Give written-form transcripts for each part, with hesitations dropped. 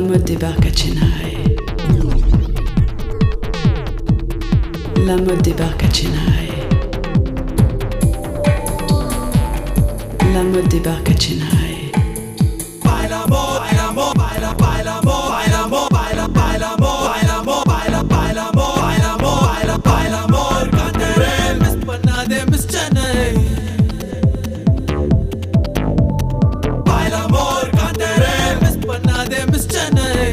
mode débarque à Chennai. La mode débarque à Chennai. La mode débarque à Chennai. Baila mo, baila mo, baila, baila mo, baila mo, baila, baila mo, baila mo, baila, baila mo, baila mo, baila, baila mo. Kantere miss பண்ணாதே miss Chennai. Baila mo, kantere miss பண்ணாதே miss Chennai.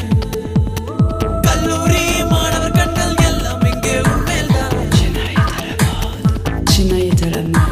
கல்லூரி மாணவர் கண்கள் எல்லாம் இங்கே உன்மேல்தான். Chennai est à la mode. Chennai est à la mode.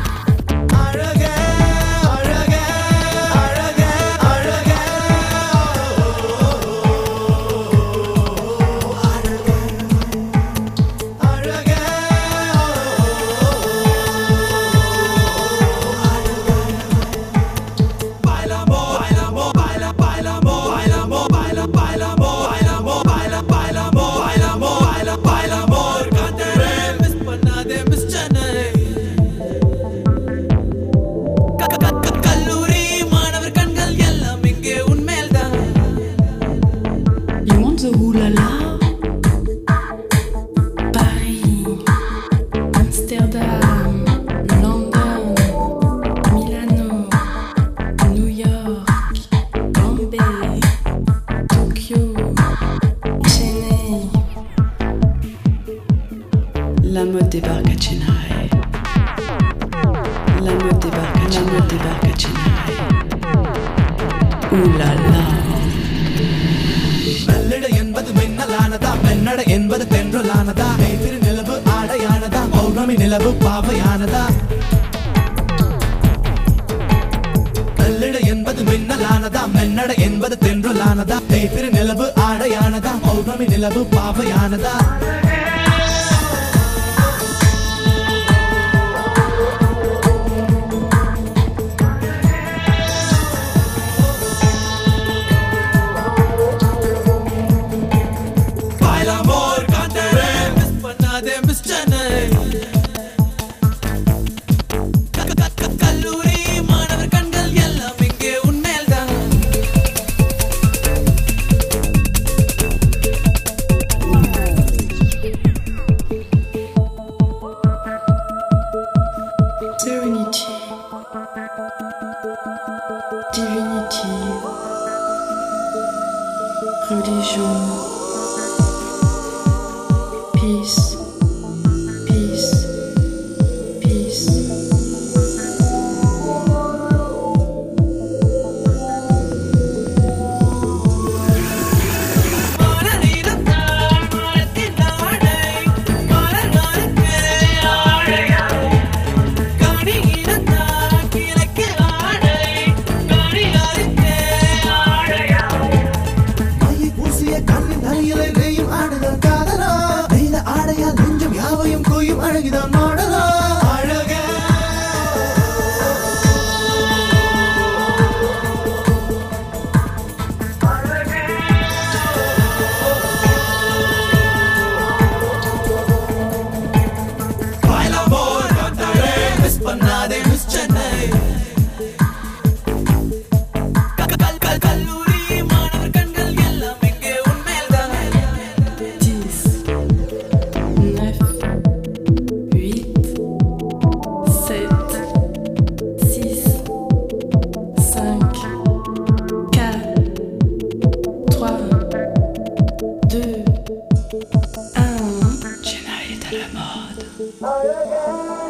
La mode débarque à Chennai. La mode débarque à Chennai. La mode débarque à Chennai. Ouh là là. மெல்லிட என்பது மின்னலானதா, மென்னட என்பது தென்றலானதா, கைத்திரு நிலவு ஆடையானதா, பௌர்ணமி நிலவு பாவையானதா. மெல்லிட என்பது மின்னலானதா, மென்னட என்பது தென்றலானதா, கைத்திரு நிலவு ஆடையானதா, பௌர்ணமி நிலவு பாவையானதா. Serenity, divinity, religion, peace, peace, peace. Chennai est à la mode.